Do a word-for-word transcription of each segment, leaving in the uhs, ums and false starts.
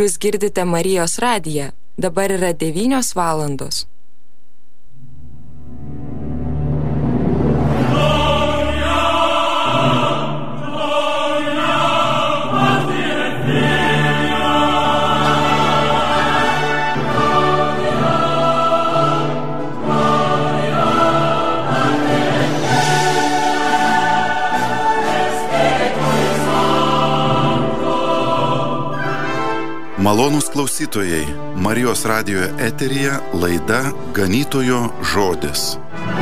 Jūs girdite Marijos radiją. Dabar yra devynios valandos. Malonūs klausytojai, Marijos radijo eteryje laida Ganytojo žodis.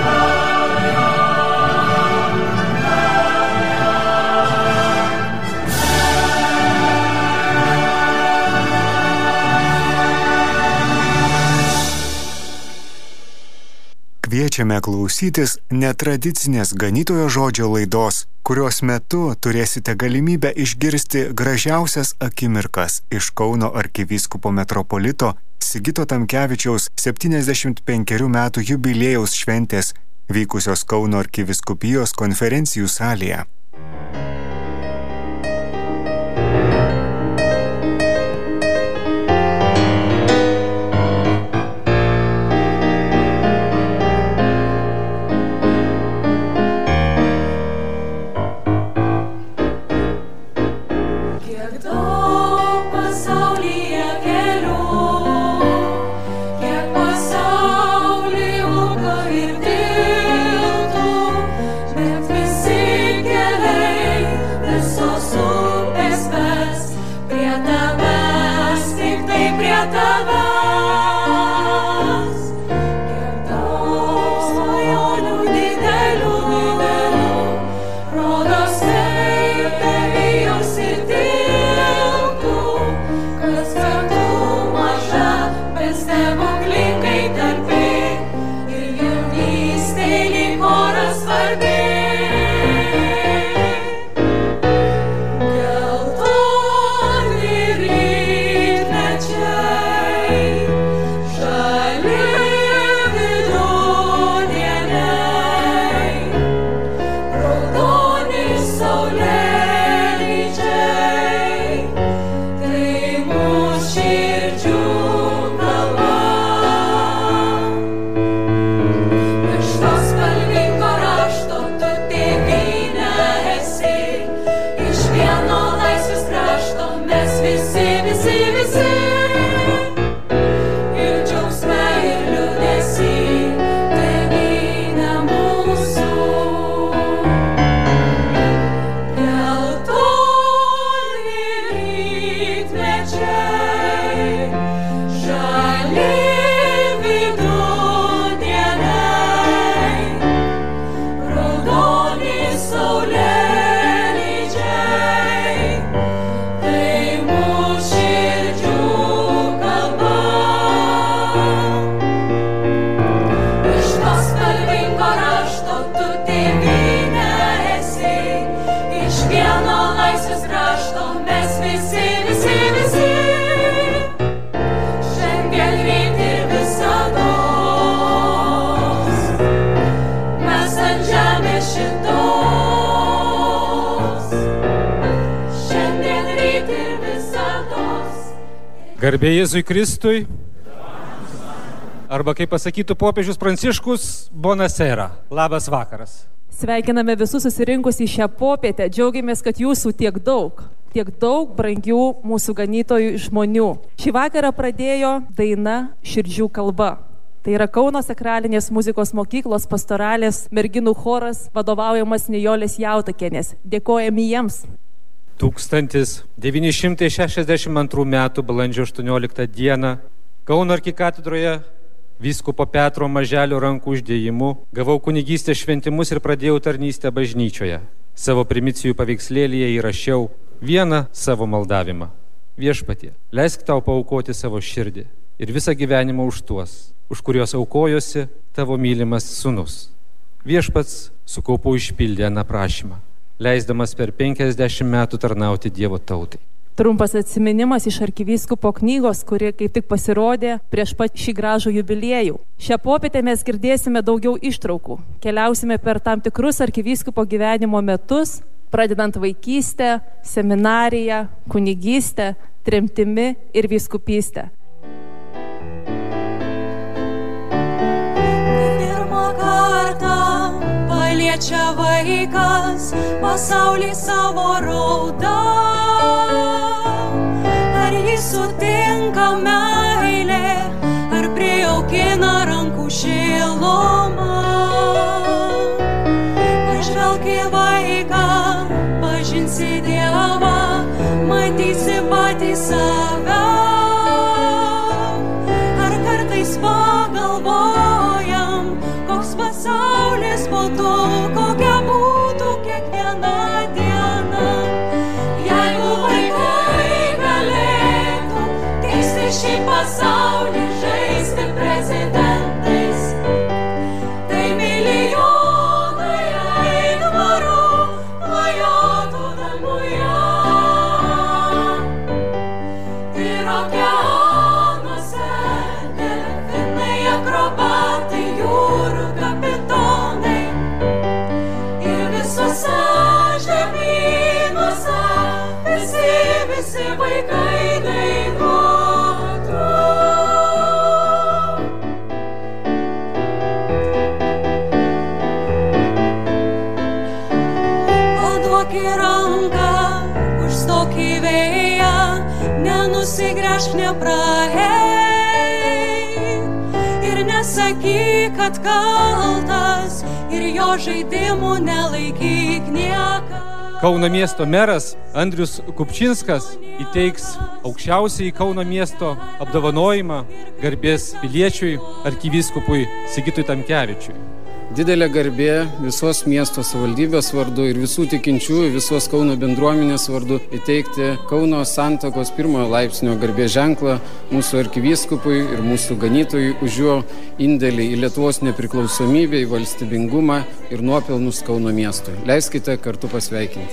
Kviečiame klausytis netradicinės Ganytojo žodžio laidos, kurios metu turėsite galimybę išgirsti gražiausias akimirkas iš Kauno arkivyskupo metropolito Sigito Tamkevičiaus septyniasdešimt penkerių metų jubiliejaus šventės vykusios Kauno arkivyskupijos konferencijų salėje. Garbė Jėzui Kristui, arba kaip pasakytų popiežius Pranciškus, Bonasera. Labas vakaras. Sveikiname visus susirinkus į šią popietę, džiaugiamės, kad jūsų tiek daug, tiek daug brangių mūsų ganytojų žmonių. Šį vakarą pradėjo daina Širdžių kalba. Tai yra Kauno sakralinės muzikos mokyklos pastoralės merginų choras, vadovaujamas Nijolės Jautakienės. Dėkojame jiems. tūkstantis devyni šimtai šešiasdešimt antrų metų balandžio aštuonioliktą dieną Kauno arkikatedroje vyskupo Petro Maželio rankų uždėjimu gavau kunigystės šventimus ir pradėjau tarnystę bažnyčioje. Savo primicijų paveikslėlyje įrašiau vieną savo maldavimą. Viešpatie, leisk tau paaukoti savo širdį ir visą gyvenimą už tuos, už kuriuos aukojosi tavo mylimas sūnus. Viešpats su kaupu išpildė aną prašymą, leisdamas per penkiasdešimt metų tarnauti Dievo tautai. Trumpas atsiminimas iš arkivyskupo knygos, kuri kaip tik pasirodė prieš pat šį gražų jubiliejų. Šią popietę mes girdėsime daugiau ištraukų. Keliausime per tam tikrus arkivyskupo gyvenimo metus, pradedant vaikystę, seminariją, kunigystę, tremtimi ir vyskupystę. Pirmą kartą paliečia vaikas pasaulį savo raudą. Ar jis sutinka meilė, ar prijaukina rankų šilumą. Pažvelk į vaiką, pažinsi Dievą, matysi patį save. Ar kartais pagalvojam, koks pasaulis būtų, kokia būtų kiekviena diena. Jeigu vaikai galėtų keisti šį pasaulį, žaisti prezidentais, tai milijonai aitvarų klajotų danguje. Ir okeanuose delfinai, akrobatai, jūrų kapitonai. Ir visuose žemynuose visi, visi vaikai dainuotų. Paduok į ranką, užstok į vėją, nenusigręžk, nepraeik. Ir nesakyk, kad kaltas, ir jo žaidimų nelaikyk niekad. Kauno miesto meras Andrius Kupčinskas įteiks aukščiausiai Kauno miesto apdovanojimą garbės piliečiui arkivyskupui Sigitui Tamkevičiui. Didelė garbė visos miesto savivaldybės vardu ir visų tikinčiųjų, visos Kauno bendruomenės vardu įteikti Kauno santuokos pirmojo laipsnio garbės ženklą mūsų arkivyskupui ir mūsų ganytojui už jo indėlį į Lietuvos nepriklausomybę, į valstybingumą ir nuopelnus Kauno miestui. Leiskite kartu pasveikinti.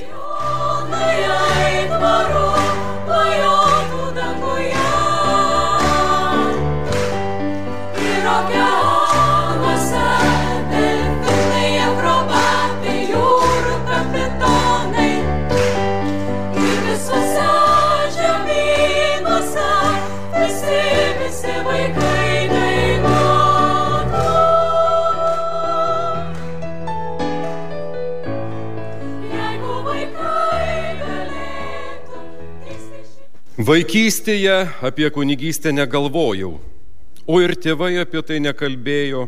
Vaikystėje apie kunigystę negalvojau, o ir tėvai apie tai nekalbėjo.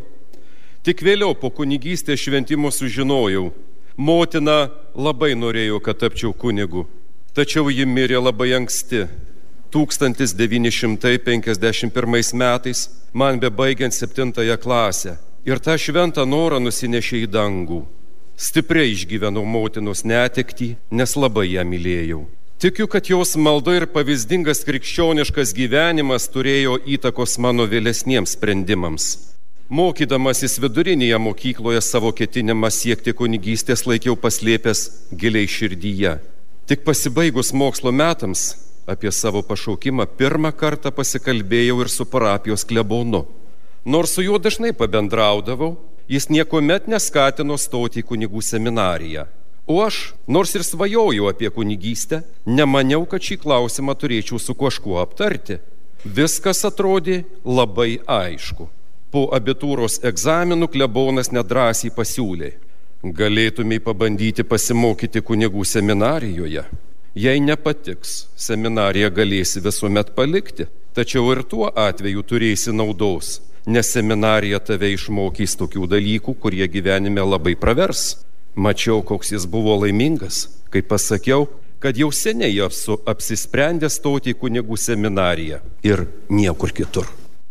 Tik vėliau po kunigystės šventimo sužinojau. Motina labai norėjo, kad tapčiau kunigu, tačiau ji mirė labai anksti. tūkstantis devyni šimtai penkiasdešimt pirmais metais, man bebaigiant septintąją klasę. Ir tą šventą norą nusinešė į dangų. Stipriai išgyvenau motinos netektį, nes labai ją mylėjau. Tikiu, kad jos malda ir pavyzdingas krikščioniškas gyvenimas turėjo įtakos mano vėlesniems sprendimams. Mokydamasis vidurinėje mokykloje savo ketinimą siekti kunigystės laikiau paslėpęs giliai širdyje. Tik pasibaigus mokslo metams apie savo pašaukimą pirmą kartą pasikalbėjau ir su parapijos klebonu. Nors su juo dažnai pabendraudavau, jis niekuomet neskatino stoti į kunigų seminariją. O aš, nors ir svajojau apie kunigystę, nemaniau, kad šį klausimą turėčiau su kažkuo aptarti. Viskas atrodė labai aišku. Po abitūros egzaminų klebonas nedrąsiai pasiūlė: galėtumei pabandyti pasimokyti kunigų seminarijoje. Jei nepatiks, seminariją galėsi visuomet palikti, tačiau ir tuo atveju turėsi naudos, nes seminarija tave išmokys tokių dalykų, kurie gyvenime labai pravers. Mačiau, koks jis buvo laimingas, kai pasakiau, kad jau seniai esu apsisprendęs stoti į kunigų seminariją ir niekur kitur.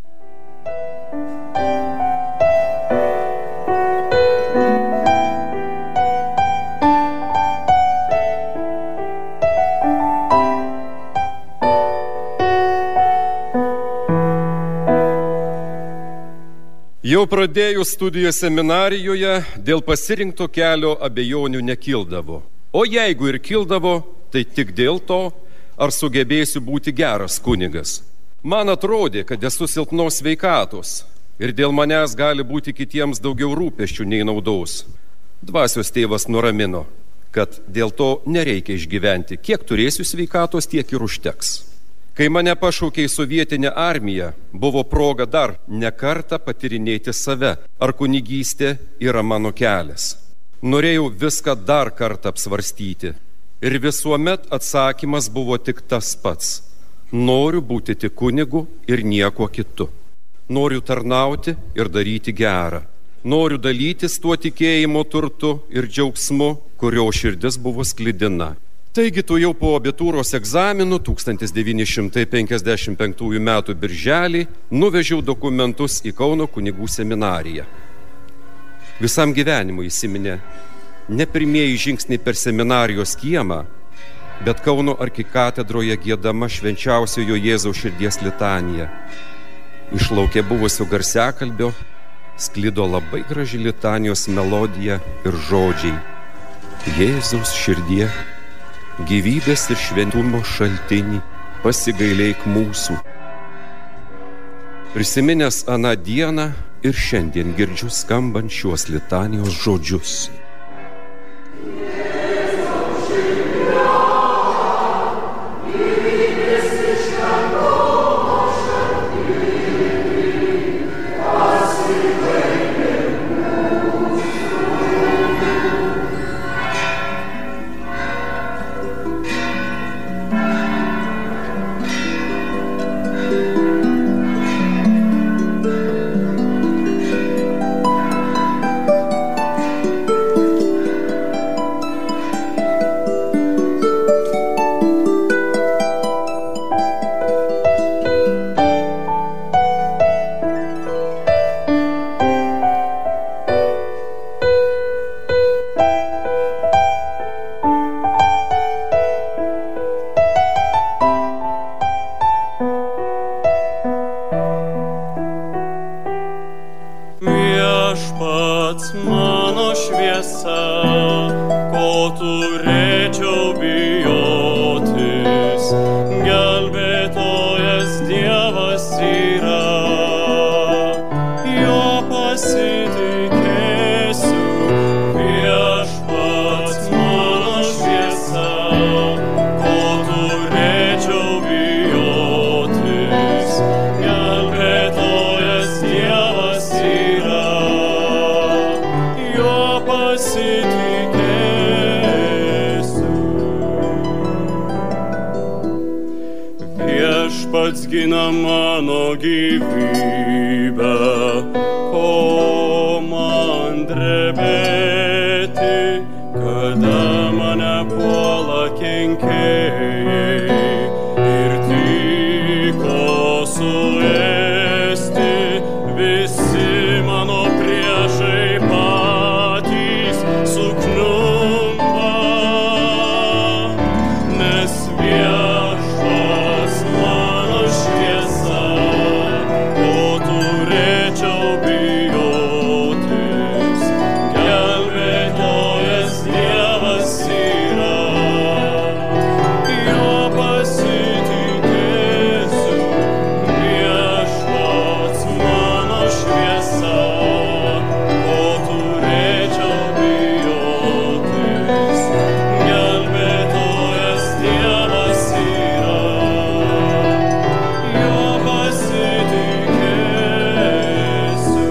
Jau pradėjus studijas seminarijoje, dėl pasirinkto kelio abejonių nekildavo. O jeigu ir kildavo, tai tik dėl to, ar sugebėsiu būti geras kunigas. Man atrodė, kad esu silpnos sveikatos ir dėl manęs gali būti kitiems daugiau rūpesčių nei naudos. Dvasios tėvas nuramino, kad dėl to nereikia išgyventi. Kiek turėsiu sveikatos, tiek ir užteks. Kai mane pašaukė į sovietinę armiją, buvo proga dar ne kartą patyrinėti save, ar kunigystė yra mano kelias. Norėjau viską dar kartą apsvarstyti. Ir visuomet atsakymas buvo tik tas pats. Noriu būti tik kunigu ir niekuo kitu. Noriu tarnauti ir daryti gerą. Noriu dalytis tuo tikėjimo turtu ir džiaugsmu, kurio širdis buvo sklidina. Taigi tu jau po abitūros egzaminų tūkstantis devyni šimtai penkiasdešimt penktųjų metų birželį nuvežiau dokumentus į Kauno kunigų seminariją. Visam gyvenimui įsiminė ne pirmieji žingsniai per seminarijos kiemą, bet Kauno arkikatedroje giedama švenčiausiojo Jėzaus širdies litanija. Iš lauke buvusio garsiakalbio sklido labai graži litanijos melodija ir žodžiai. Jėzaus širdie, gyvybės ir šventumo šaltinį, pasigailėk mūsų. Prisiminęs aną dieną ir šiandien girdžiu skambant šiuos litanijos žodžius. Viešpats mano šviesa, ko turėčiau bijotis, gelbėtojas Dievas yra, jo pasitikėsiu. Viešpats mano šviesa, ko turėčiau bijotis, gelbėtojas Dievas yra. Viešpats gina mano gyvybę, ko man drebėti, kada mane puola kenkėjai ir tyko suėsti visi mano priešai patys sukniumba, nes viešpats mano šviesa, ko turėčiau bijotis, gelbėtojas Dievas yra, jo pasitikėsiu. Viešpats mano šviesa, ko turėčiau bijotis, gelbėtojas Dievas yra, jo pasitikėsiu.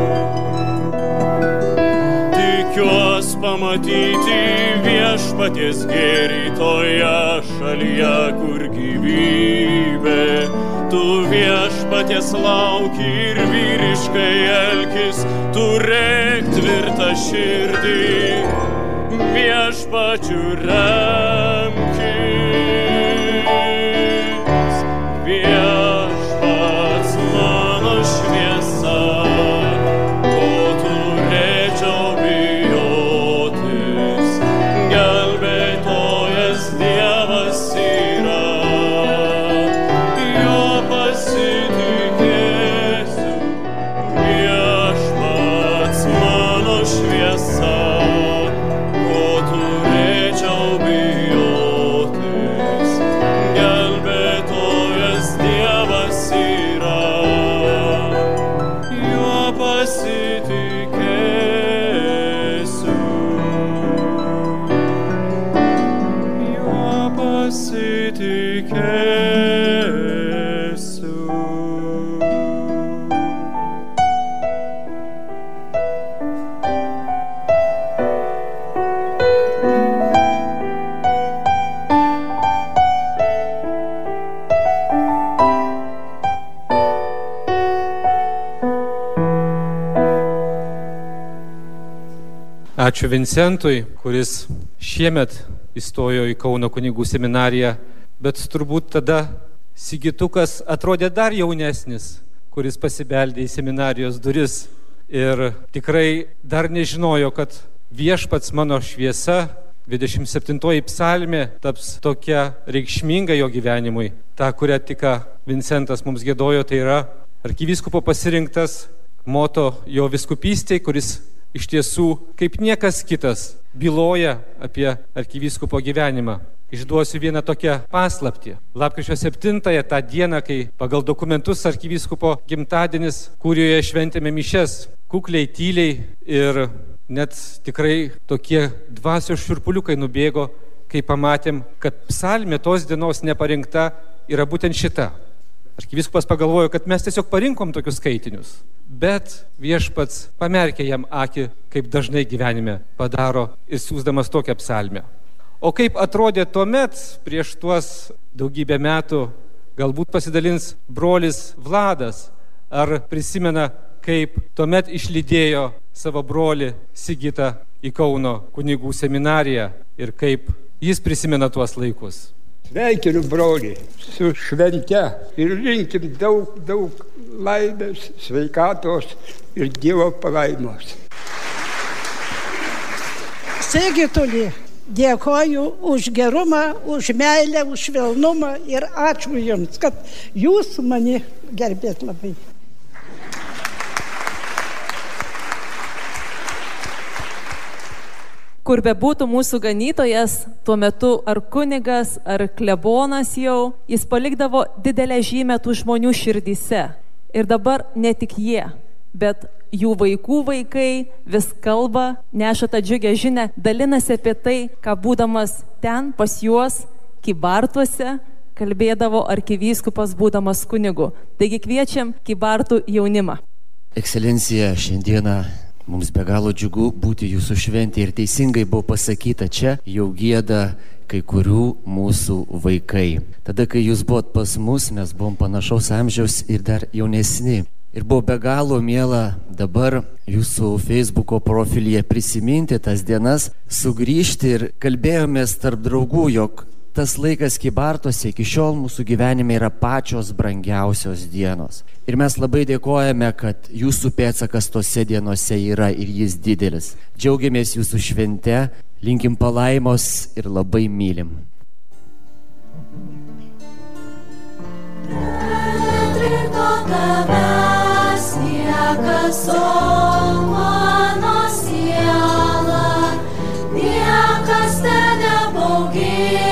Tikiuos pamatyti viešpaties gėrį toje šalyje, kur gyvybė. Tu viešpaties lauki ir vyriškai elkis, turėk tvirtą širdį, viešpačiu remkis. Viešpats mano šviesa, ko turėčiau bijotis, gelbėtojas Dievas yra, jo pasitikėsiu. Viešpats mano šviesa, ko turėčiau bijotis, gelbėtojas Ačiū Vincentui, kuris šiemet įstojo į Kauno kunigų seminariją, bet turbūt tada Sigitukas atrodė dar jaunesnis, kuris pasibeldė į seminarijos duris ir tikrai dar nežinojo, kad viešpats mano šviesa, dvidešimt septintoji psalmė, taps tokia reikšminga jo gyvenimui. Ta, kurią tik Vincentas mums giedojo, tai yra arkivyskupo pasirinktas moto jo vyskupystėje, kuris iš tiesų kaip niekas kitas byloja apie arkivyskupo gyvenimą. Išduosiu vieną tokią paslaptį. Lapkričio septintąją tą dieną, kai pagal dokumentus arkivyskupo gimtadienis, kurioje šventėme mišes, kukliai, tyliai ir net tikrai tokie dvasios šiurpuliukai nubėgo, kai pamatėm, kad psalmė tos dienos neparinkta yra būtent šita. Arkivyskupas pagalvojo, kad mes tiesiog parinkom tokius skaitinius, bet viešpats pamerkė jam akį, kaip dažnai gyvenime padaro ir siūsdamas tokią psalmę. O kaip atrodė tuomet, prieš tuos daugybę metų, galbūt pasidalins brolis Vladas, ar prisimena, kaip tuomet išlydėjo savo brolį Sigitą į Kauno kunigų seminariją ir kaip jis prisimena tuos laikus. Sveikinu brolį su švente ir linkim daug, daug laimės, sveikatos ir Dievo palaimos. Sigituli, dėkoju už gerumą, už meilę, už švelnumą ir ačiū Jums, kad Jūs mane gerbėt labai. Kur be būtų mūsų ganytojas, tuo metu ar kunigas, ar klebonas jau, jis palikdavo didelę žymę tų žmonių širdyse. Ir dabar ne tik jie, bet jų vaikų vaikai vis kalba, neša tą džiugę žinę, dalinasi apie tai, ką būdamas ten pas juos, Kybartuose, kalbėdavo arkivyskupas būdamas kunigu. Taigi kviečiam Kybartų jaunimą. Ekscelencija, šiandieną mums be galo džiugu būti jūsų šventė ir teisingai buvo pasakyta, čia jau gieda kai kurių mūsų vaikai. Tada, kai jūs buvot pas mus, mes buvom panašaus amžiaus ir dar jaunesni. Ir buvo be galo miela dabar jūsų Facebooko profilyje prisiminti tas dienas, sugrįžti ir kalbėjomės tarp draugų, jog tas laikas Kybartuose iki šiol mūsų gyvenime yra pačios brangiausios dienos. Ir mes labai dėkojame, kad jūsų pėdsakas tose dienose yra ir jis didelis. Džiaugiamės jūsų švente, linkim palaimos ir labai mylim. Netrikdo tavęs niekas, o mano siela, niekas te nebaugina.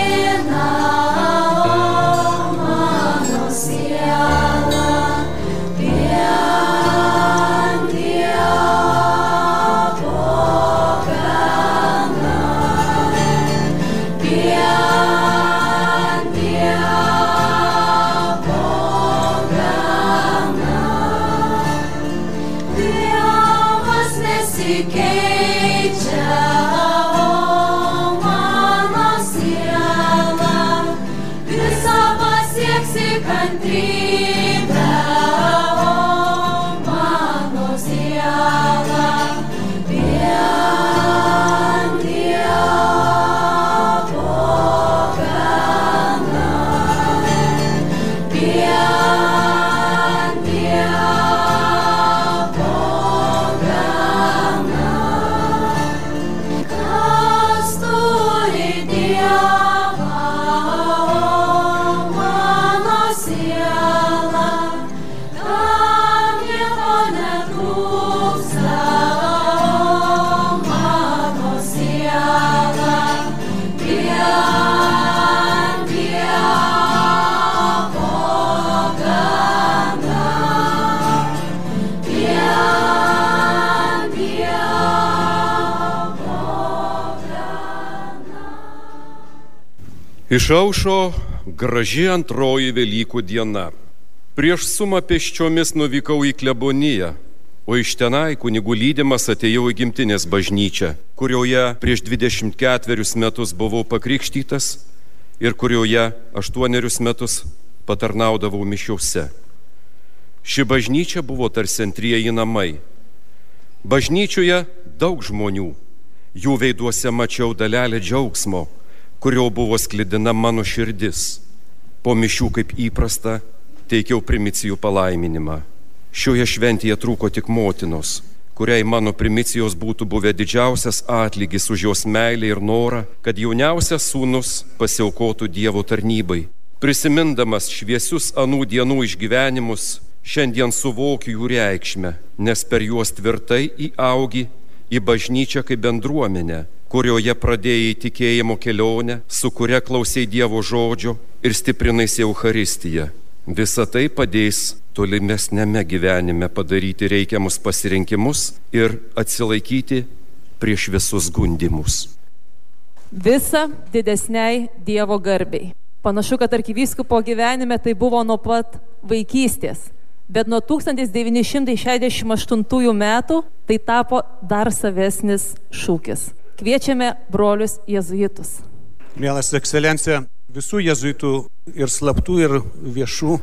Išaušo graži antroji Velykų diena. Prieš sumą pėsčiomis nuvykau į kleboniją, o iš tenai kunigų lydimas atėjau į gimtinės bažnyčią, kurioje prieš dvidešimt ketverius metus buvau pakrikštytas ir kurioje aštuonerius metus patarnaudavau mišiose. Ši bažnyčia buvo tarsi antrieji namai. Bažnyčioje daug žmonių, Jų veiduose mačiau dalelę džiaugsmo, kurio buvo sklidina mano širdis. Po mišių kaip įprasta teikiau primicijų palaiminimą. Šioje šventėje trūko tik motinos, kuriai mano primicijos būtų buvę didžiausias atlygis už jos meilę ir norą, kad jauniausias sūnus pasiaukotų Dievo tarnybai. Prisimindamas šviesius anų dienų išgyvenimus, šiandien suvokiu jų reikšmę, nes per juos tvirtai įaugi į bažnyčią kaip bendruomenę, kurioje pradėjai tikėjimo kelionę, su kuria klausai Dievo žodžio ir stiprinaisi Eucharistiją. Visa tai padės tolimesnėme gyvenime padaryti reikiamus pasirinkimus ir atsilaikyti prieš visus gundimus. Visa didesniai Dievo garbei. Panašu, kad arkivyskupo gyvenime tai buvo nuo pat vaikystės, bet nuo tūkstantis devyni šimtai šešiasdešimt aštuntųjų metų tai tapo dar savesnis šūkis. Kviečiame brolius jėzuitus. Mielas ekscelencija, visų jėzuitų ir slaptų ir viešų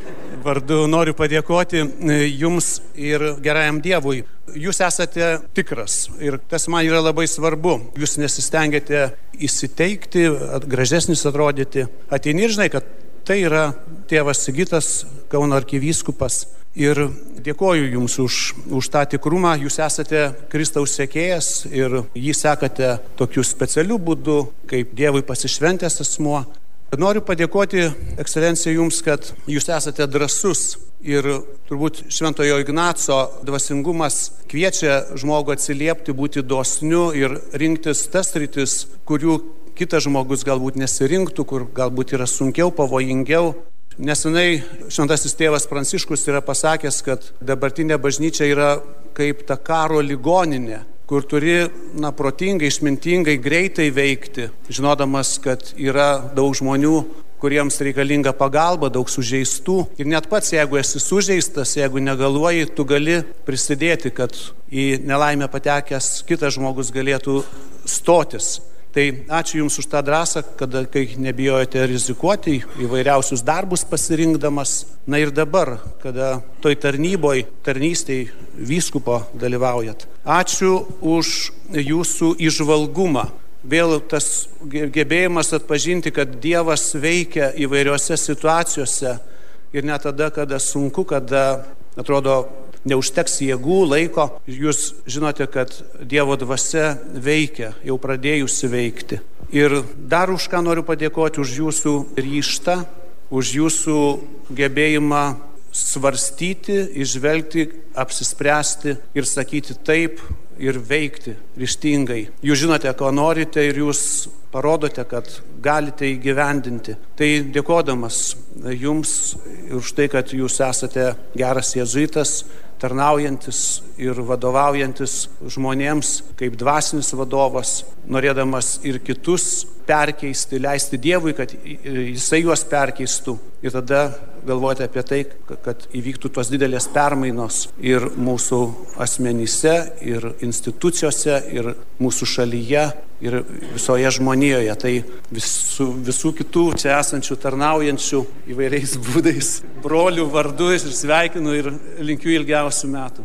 vardu noriu padėkoti jums ir gerajam Dievui. Jūs esate tikras ir tas man yra labai svarbu. Jūs nesistengėte įsiteikti, gražesnis atrodyti. Ateini ir žinai, kad tai yra tėvas Sigitas, Kauno arkivyskupas. Ir dėkoju jums už, už tą tikrumą. Jūs esate Kristaus sekėjas ir jį sekate tokiu specialiu būdu, kaip Dievui pasišventęs asmuo. Noriu padėkoti, ekscelencija, jums, kad jūs esate drąsus ir turbūt Šventojo Ignaco dvasingumas kviečia žmogų atsiliepti, būti dosniu ir rinktis tas sritis, kurių kitas žmogus galbūt nesirinktų, kur galbūt yra sunkiau, pavojingiau. Nesenai šventasis tėvas Pranciškus yra pasakęs, kad dabartinė bažnyčia yra kaip ta karo ligoninė, kur turi, na, protingai, išmintingai, greitai veikti, žinodamas, kad yra daug žmonių, kuriems reikalinga pagalba, daug sužeistų. Ir net pats, jeigu esi sužeistas, jeigu negaluoji, tu gali prisidėti, kad į nelaimę patekęs kitas žmogus galėtų stotis. Tai ačiū Jums už tą drąsą, kada, kai nebijojate rizikuoti įvairiausius darbus pasirinkdamas. Na ir dabar, kada toj tarnyboj, tarnystėj vyskupo dalyvaujat. Ačiū už Jūsų įžvalgumą. Vėl tas gebėjimas atpažinti, kad Dievas veikia įvairiose situacijose ir net tada, kada sunku, kada atrodo neužteks jėgų, laiko. Jūs žinote, kad Dievo dvasia veikia, jau pradėjusi veikti. Ir dar už ką noriu padėkoti, už jūsų ryžtą, už jūsų gebėjimą svarstyti, išvelgti, apsispręsti ir sakyti taip ir veikti ryžtingai. Jūs žinote, ko norite ir jūs parodote, kad galite įgyvendinti. Tai dėkodamas jums už tai, kad jūs esate geras jėzuitas, tarnaujantis ir vadovaujantis žmonėms kaip dvasinis vadovas, norėdamas ir kitus perkeisti, leisti Dievui, kad Jisai juos perkeistų. Ir tada galvoti apie tai, kad įvyktų tos didelės permainos ir mūsų asmenyse, ir institucijose, ir mūsų šalyje, ir visoje žmonijoje. Tai visų, visų kitų čia esančių tarnaujančių įvairiais būdais brolių vardu ir sveikinu ir linkiu ilgiausių metų.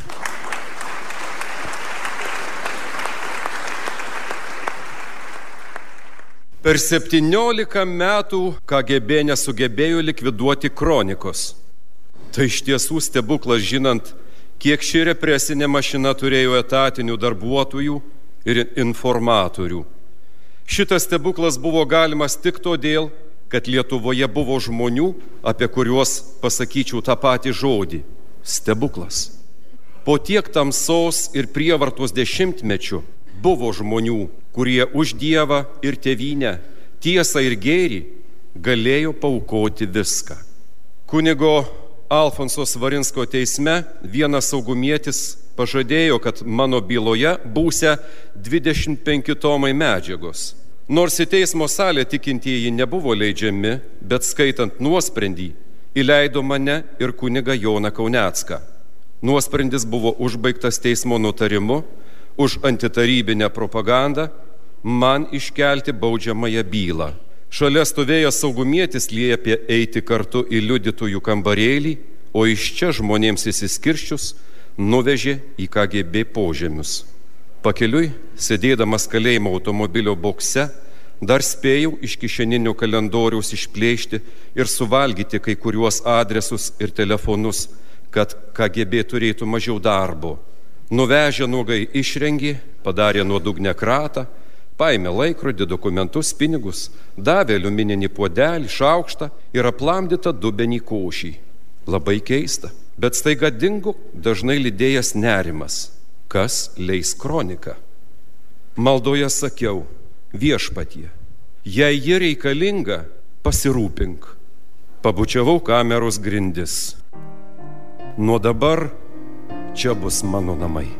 Per septyniolika metų K G B nesugebėjo likviduoti Kronikos. Tai iš tiesų stebuklas, žinant, kiek ši represinė mašina turėjo etatinių darbuotojų ir informatorių. Šitas stebuklas buvo galimas tik todėl, kad Lietuvoje buvo žmonių, apie kuriuos pasakyčiau tą patį žodį – stebuklas. Po tiek tamsos ir prievartos dešimtmečių buvo žmonių, kurie už Dievą ir tėvynę, tiesą ir gėrį galėjo paaukoti viską. Kunigo Alfonso Svarinsko teisme vienas saugumietis pažadėjo, kad mano byloje būsia dvidešimt penki tomai medžiagos. Nors į teismo salę tikintieji nebuvo leidžiami, bet skaitant nuosprendį, įleido mane ir kunigą Joną Kaunecką. Nuosprendis buvo užbaigtas teismo nutarimu už antitarybinę propagandą man iškelti baudžiamąją bylą. Šalia stovėjęs saugumietis liepė eiti kartu į liudytojų kambarėlį, o iš čia žmonėms įsiskirščius nuvežė į K G B požemius. Pakeliui, sėdėdamas kalėjimo automobilio bokse, dar spėjau iš kišeninio kalendoriaus išplėšti ir suvalgyti kai kuriuos adresus ir telefonus, kad K G B turėtų mažiau darbo. Nuvežę nuogai išrengė, padarė nuodugnę kratą, paėmė laikrodį, dokumentus, pinigus, davė aliumininį puodelį, šaukštą ir aplamdytą dubenį košį. Labai keista, bet staiga dingo dažnai lydėjęs nerimas. Kas leis kroniką? Maldoje sakiau, viešpatie, jei ji reikalinga, pasirūpink. Pabučiavau kameros grindis. Nuo dabar čia bus mano namai.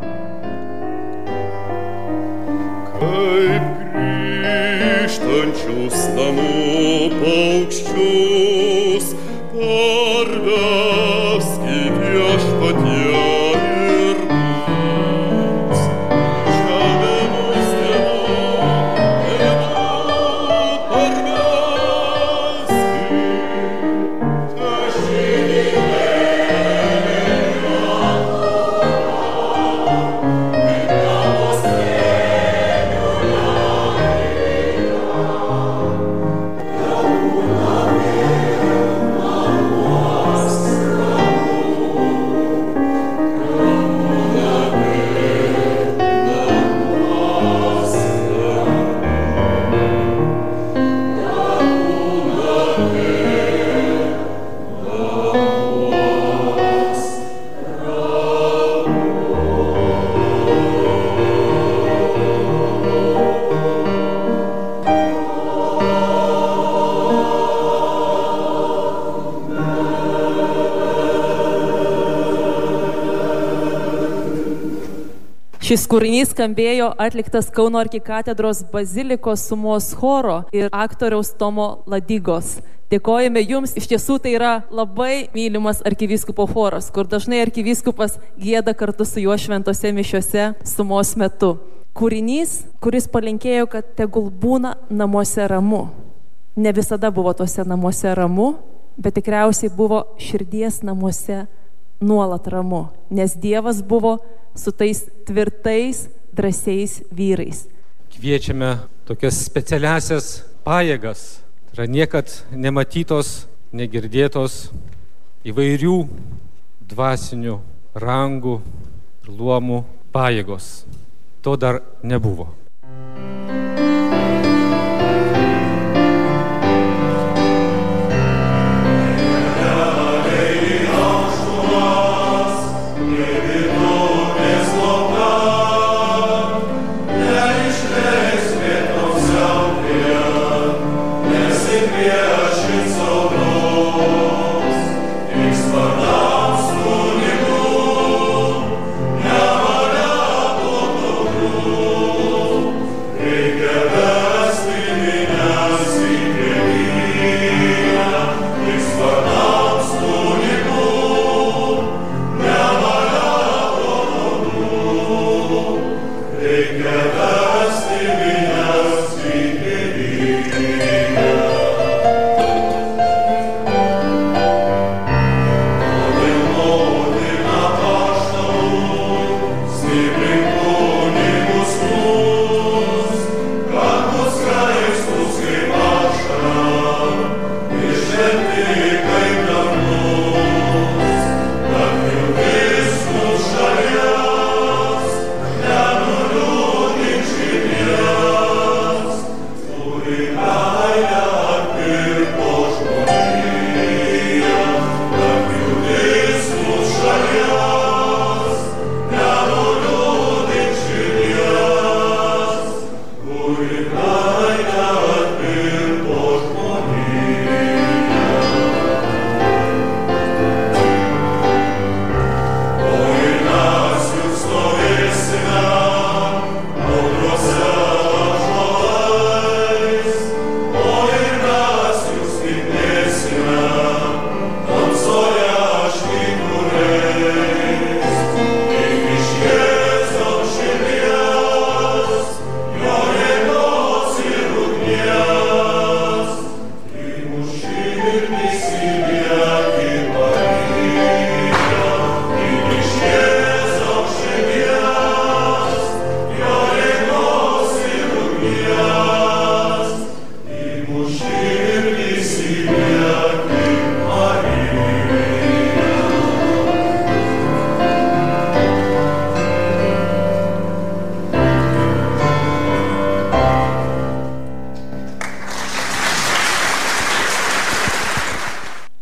Kaip grįžtančius namų paukščius, parveskit viešpatie ir mus. Čia be mus dienų, nebūtų parveskit, čia šilime. Šis kūrinys skambėjo atliktas Kauno arkikatedros bazilikos sumos choro ir aktoriaus Tomo Ladygos. Dėkojame jums, iš tiesų tai yra labai mylimas arkivyskupo choras, kur dažnai arkivyskupas gieda kartu su juo šventose mišiose sumos metu. Kūrinys, kuris palinkėjo, kad tegul būna namuose ramu. Ne visada buvo tuose namuose ramu, bet tikriausiai buvo širdies namuose nuolat ramu, nes Dievas buvo su tais tvirtais, drąsiais vyrais. Kviečiame tokias specialiasias pajėgas, tai yra niekad nematytos, negirdėtos, įvairių dvasinių rangų ir luomų pajėgos. To dar nebuvo. Oh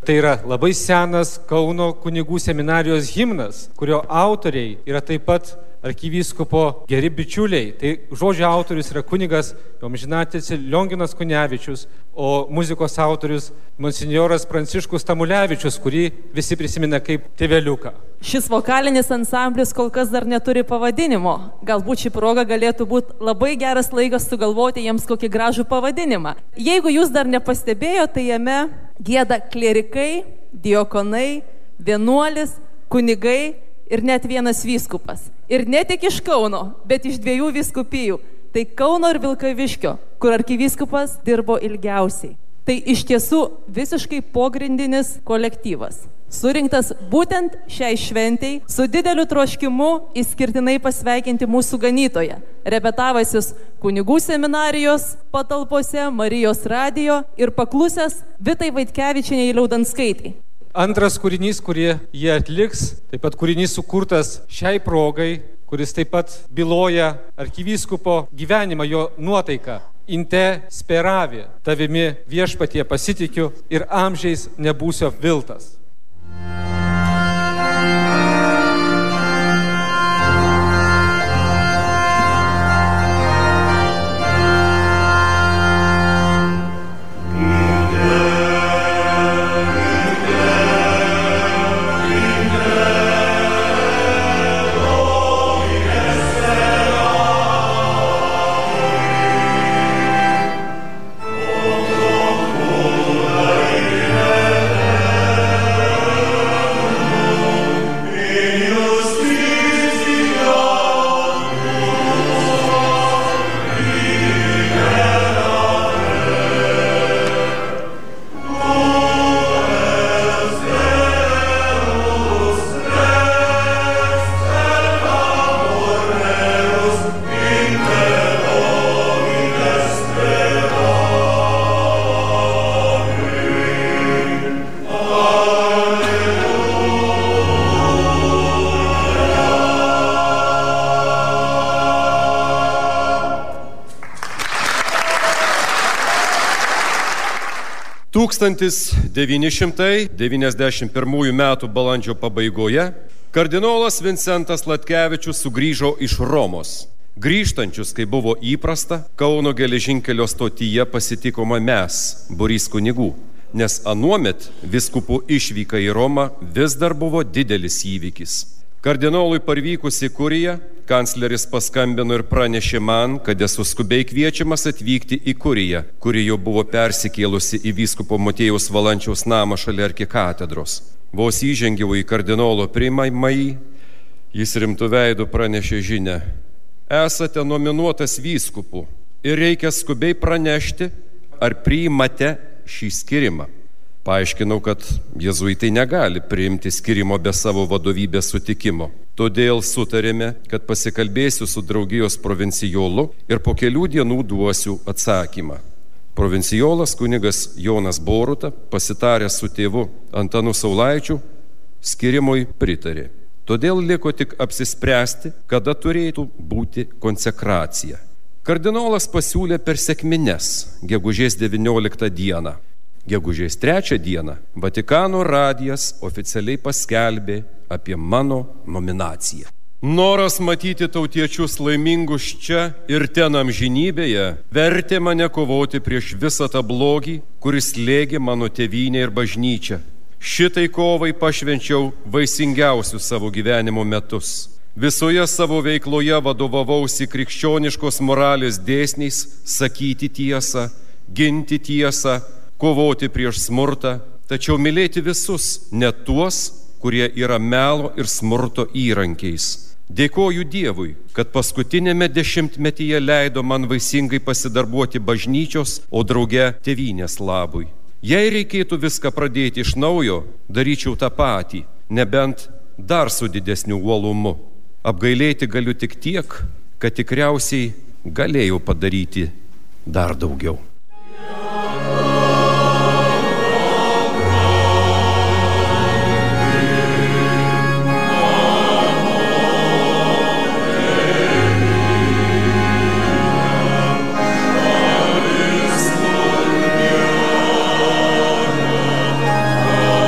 Tai yra labai senas Kauno kunigų seminarijos himnas, kurio autoriai yra taip pat arkivyskupo geri bičiuliai. Tai žodžio autorius yra kunigas amžinatilsį Lionginas Kunevičius, o muzikos autorius monsinjoras Pranciškus Tamulevičius, kurį visi prisimena kaip tėveliuką. Šis vokalinis ansamblis kol kas dar neturi pavadinimo. Galbūt ši proga galėtų būti labai geras laikas sugalvoti jiems kokį gražų pavadinimą. Jeigu jūs dar nepastebėjote, tai jame gieda klierikai, diakonai, vienuolis, kunigai ir net vienas vyskupas. Ir ne tik iš Kauno, bet iš dviejų vyskupijų. Tai Kauno ir Vilkaviškio, kur arkivyskupas dirbo ilgiausiai. Tai iš tiesų visiškai pogrindinis kolektyvas, surinktas būtent šiai šventei, su dideliu troškimu išskirtinai pasveikinti mūsų ganytoją, repetavęsis kunigų seminarijos patalpose, Marijos radijo ir paklusęs Vitai Vaitkevičienei Liaudanskaitei. Antras kūrinys, kurį jie atliks, taip pat kūrinys sukurtas šiai progai, kuris taip pat byloja arkivyskupo gyvenimą, jo nuotaiką. Inte speravi, tavimi viešpatie pasitikiu ir amžiais nebūsiu apviltas. tūkstantis devyni šimtai devyniasdešimt pirmųjų metų balandžio pabaigoje kardinolas Vincentas Latkevičius sugrįžo iš Romos. Grįžtančius, kai buvo įprasta, Kauno geležinkelio stotyje pasitikome mes, būrys kunigų, nes anuomet vyskupų išvyka į Romą vis dar buvo didelis įvykis. Kardinolui parvykus į Kuriją, kancleris paskambino ir pranešė man, kad esu skubiai kviečiamas atvykti į Kuriją, kuri jau buvo persikėlusi į vyskupo Motiejaus Valančiaus namą šalia arkikatedros. Vos įžengiau į kardinolo priimamąjį, jis rimtu veidu pranešė žinią. Esate nominuotas vyskupu ir reikia skubiai pranešti, ar priimate šį skirimą. Paaiškinau, kad jėzuitai negali priimti skirimo be savo vadovybės sutikimo. Todėl sutarėme, kad pasikalbėsiu su draugijos provincijolu ir po kelių dienų duosiu atsakymą. Provincijolas kunigas Jonas Boruta, pasitaręs su tėvu Antanu Saulaičiu, skirimui pritarė. Todėl liko tik apsispręsti, kada turėtų būti konsekracija. Kardinolas pasiūlė per sekmines, gegužės devynioliktą dieną. Gegužės trečią dieną Vatikano radijas oficialiai paskelbė apie mano nominaciją. Noras matyti tautiečius laimingus čia ir ten amžinybėje vertė mane kovoti prieš visą tą blogį, kuris slėgė mano tėvynę ir bažnyčią. Šitai kovai pašvenčiau vaisingiausius savo gyvenimo metus. Visoje savo veikloje vadovavausi krikščioniškos moralės dėsniais, sakyti tiesą, ginti tiesą, kovoti prieš smurtą, tačiau mylėti visus, net tuos, kurie yra melo ir smurto įrankiais. Dėkoju Dievui, kad paskutinėme dešimtmetyje leido man vaisingai pasidarbuoti bažnyčios, o drauge tėvynės labui. Jei reikėtų viską pradėti iš naujo, daryčiau tą patį, nebent dar su didesniu uolumu. Apgailėti galiu tik tiek, kad tikriausiai galėjau padaryti dar daugiau. Oh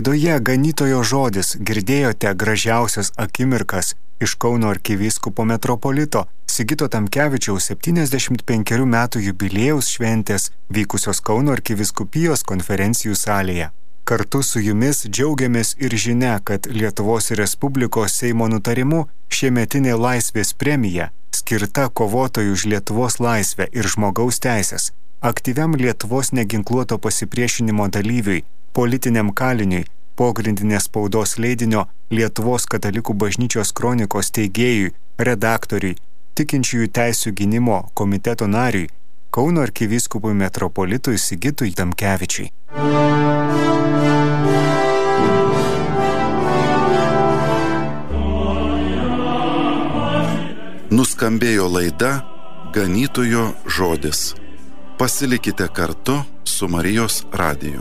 Laidoje Ganytojo žodis girdėjote gražiausias akimirkas iš Kauno arkivyskupo metropolito Sigito Tamkevičiaus septyniasdešimt penkerių metų jubiliejaus šventės vykusios Kauno arkivyskupijos konferencijų salėje. Kartu su jumis džiaugiamės ir žinia, kad Lietuvos Respublikos Seimo nutarimu šiemetinė Laisvės premija skirta kovotojų už Lietuvos laisvę ir žmogaus teisės, aktyviam Lietuvos neginkluoto pasipriešinimo dalyviui, politiniam kaliniui, pogrindinės spaudos leidinio Lietuvos katalikų bažnyčios kronikos teigėjui, redaktoriui, tikinčiųjų teisių gynimo komiteto nariui, Kauno arkivyskupui metropolitui Sigitui Tamkevičiui. Nuskambėjo laida Ganytojo žodis. Pasilikite kartu su Marijos radiju.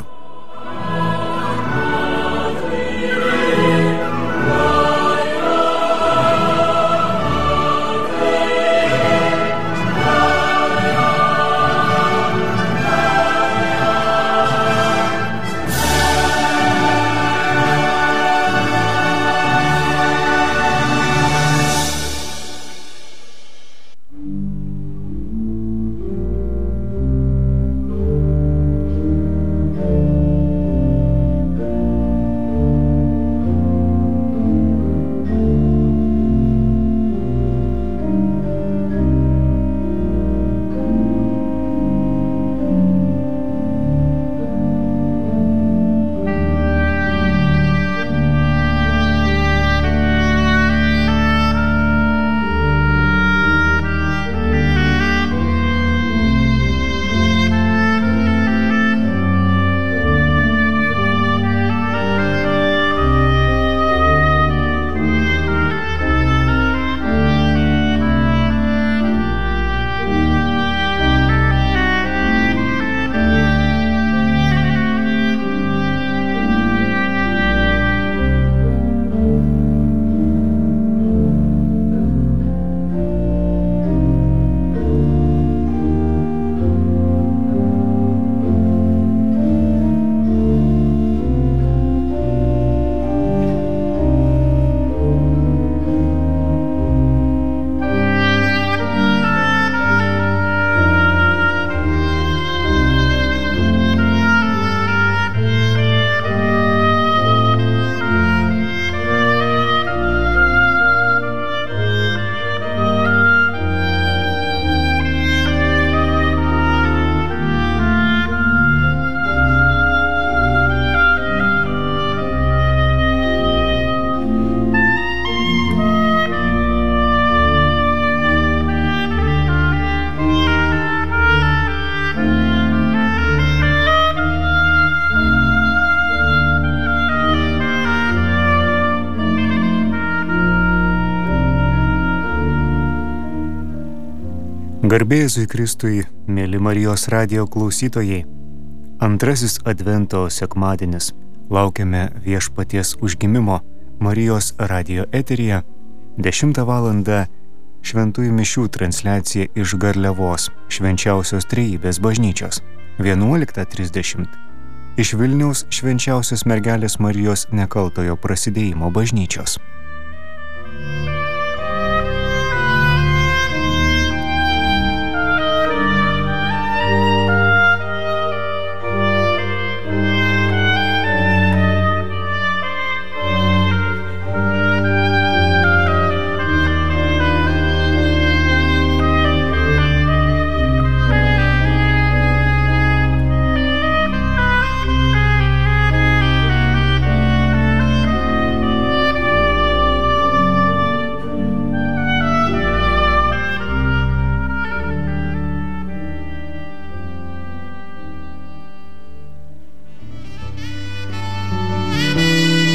Garbė Jėzui Kristui, mėly Marijos radijo klausytojai, antrasis advento sekmadienis. Laukiame viešpaties užgimimo Marijos radijo eteryje. dešimtą valandą šventųjų mišių transliacija iš Garliavos švenčiausios trejybės bažnyčios. vienuoliktą trisdešimt iš Vilniaus švenčiausios mergelės Marijos nekaltojo prasidėjimo bažnyčios.